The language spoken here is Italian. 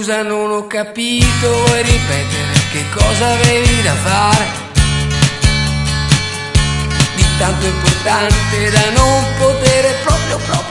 Scusa, non ho capito, vuoi ripetere che cosa avevi da fare? Di tanto importante da non poter proprio